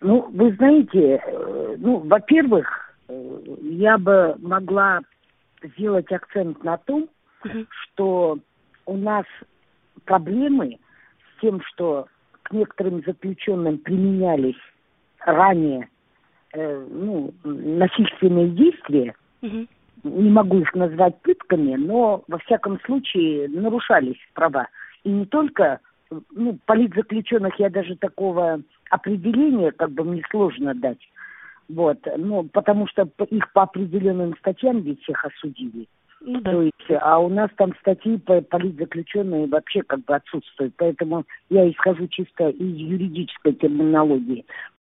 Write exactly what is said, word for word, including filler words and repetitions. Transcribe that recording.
Ну, вы знаете, ну, во-первых, я бы могла сделать акцент на том, uh-huh. что у нас проблемы с тем, что к некоторым заключенным применялись ранее э, ну, насильственные действия. Uh-huh. Не могу их назвать пытками, но во всяком случае нарушались права. И не только, ну, политзаключенных, я даже такого определения, как бы мне сложно дать. Вот, ну, потому что их по определенным статьям ведь всех осудили. Ну, да. То есть, а у нас там статьи по политзаключенные вообще как бы отсутствуют. Поэтому я исхожу чисто из юридической терминологии.